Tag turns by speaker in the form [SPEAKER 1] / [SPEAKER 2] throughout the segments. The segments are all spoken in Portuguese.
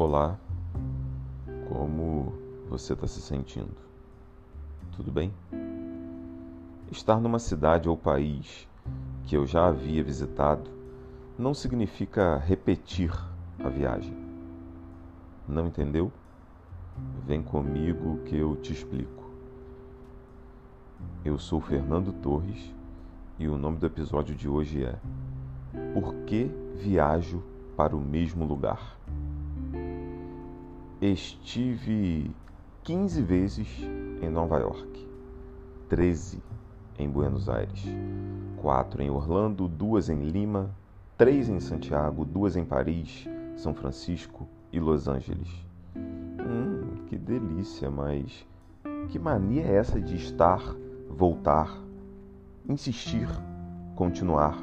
[SPEAKER 1] Olá, como você está se sentindo? Tudo bem? Estar numa cidade ou país que eu já havia visitado não significa repetir a viagem. Não entendeu? Vem comigo que eu te explico. Eu sou Fernando Torres e o nome do episódio de hoje é Por que viajo para o mesmo lugar? Estive 15 vezes em Nova York, 13 em Buenos Aires, 4 em Orlando, 2 em Lima, 3 em Santiago, 2 em Paris, São Francisco e Los Angeles. Que delícia, mas que mania é essa de estar, voltar, insistir, continuar?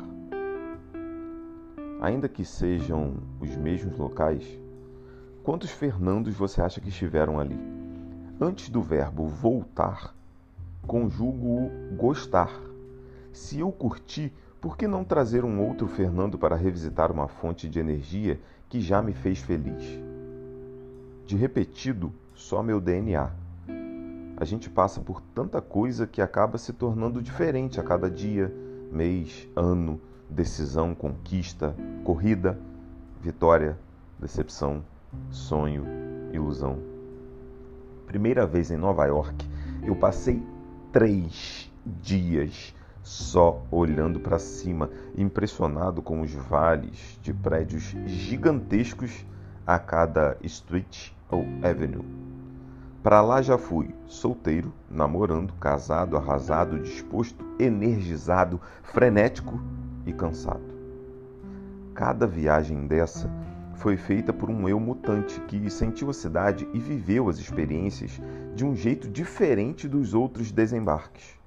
[SPEAKER 1] Ainda que sejam os mesmos locais, quantos Fernandos você acha que estiveram ali? Antes do verbo voltar, conjugo o gostar. Se eu curti, por que não trazer um outro Fernando para revisitar uma fonte de energia que já me fez feliz? De repetido, só meu DNA. A gente passa por tanta coisa que acaba se tornando diferente a cada dia, mês, ano, decisão, conquista, corrida, vitória, decepção, sonho, ilusão. Primeira vez em Nova York, eu passei 3 dias só olhando para cima, impressionado com os vales de prédios gigantescos a cada street ou avenue. Para lá já fui, solteiro, namorando, casado, arrasado, disposto, energizado, frenético e cansado. Cada viagem dessa foi feita por um eu mutante que sentiu a cidade e viveu as experiências de um jeito diferente dos outros desembarques.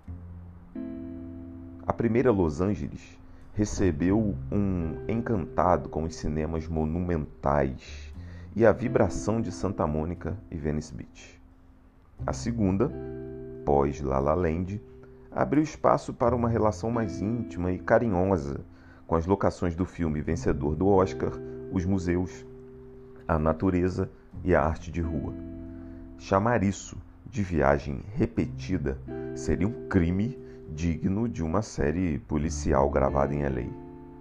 [SPEAKER 1] A primeira Los Angeles recebeu um encantado com os cinemas monumentais e a vibração de Santa Mônica e Venice Beach. A segunda, pós La La Land, abriu espaço para uma relação mais íntima e carinhosa com as locações do filme vencedor do Oscar, os museus, a natureza e a arte de rua. Chamar isso de viagem repetida seria um crime digno de uma série policial gravada em LA.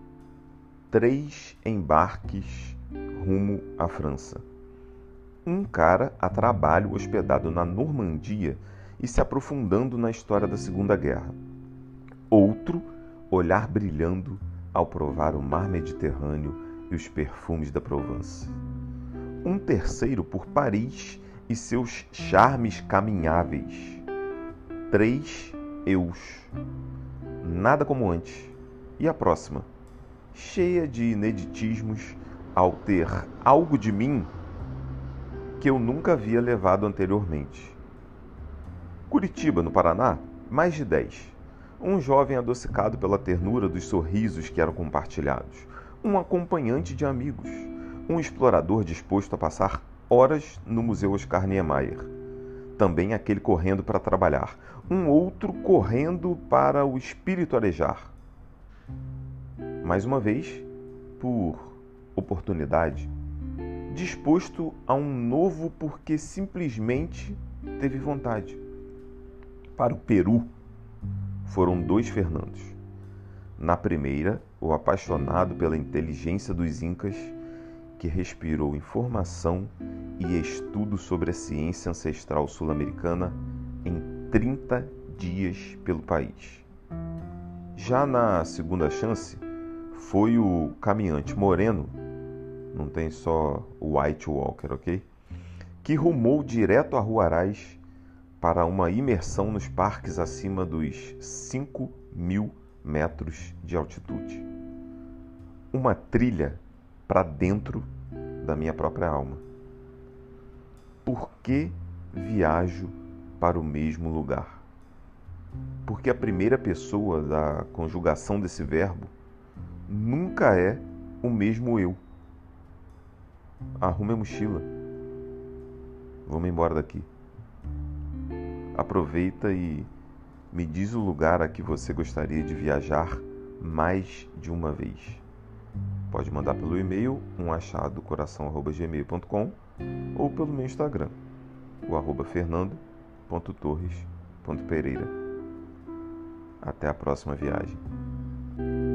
[SPEAKER 1] 3 embarques rumo à França. Um cara a trabalho hospedado na Normandia e se aprofundando na história da Segunda Guerra. Outro, olhar brilhando ao provar o mar Mediterrâneo e os perfumes da Provence. Um terceiro por Paris e seus charmes caminháveis. 3 eus. Nada como antes. E a próxima? Cheia de ineditismos ao ter algo de mim que eu nunca havia levado anteriormente. Curitiba, no Paraná, mais de 10. Um jovem adocicado pela ternura dos sorrisos que eram compartilhados. Um acompanhante de amigos. Um explorador disposto a passar horas no Museu Oscar Niemeyer. Também aquele correndo para trabalhar. Um outro correndo para o espírito arejar. Mais uma vez, por oportunidade, disposto a um novo porque simplesmente teve vontade. Para o Peru, foram 2 Fernandos. Na primeira, o apaixonado pela inteligência dos incas, que respirou informação e estudo sobre a ciência ancestral sul-americana em 30 dias pelo país. Já na segunda chance, foi o caminhante moreno, não tem só o White Walker, ok? Que rumou direto a Huaraz para uma imersão nos parques acima dos 5.000 metros de altitude. Uma trilha para dentro da minha própria alma. Por que viajo para o mesmo lugar? Porque a primeira pessoa da conjugação desse verbo nunca é o mesmo eu. Arrume a mochila. Vamos embora daqui. Aproveita e me diz o lugar a que você gostaria de viajar mais de uma vez. Pode mandar pelo e-mail umachadocoração@gmail.com ou pelo meu Instagram, o @fernando.torres.pereira. Até a próxima viagem.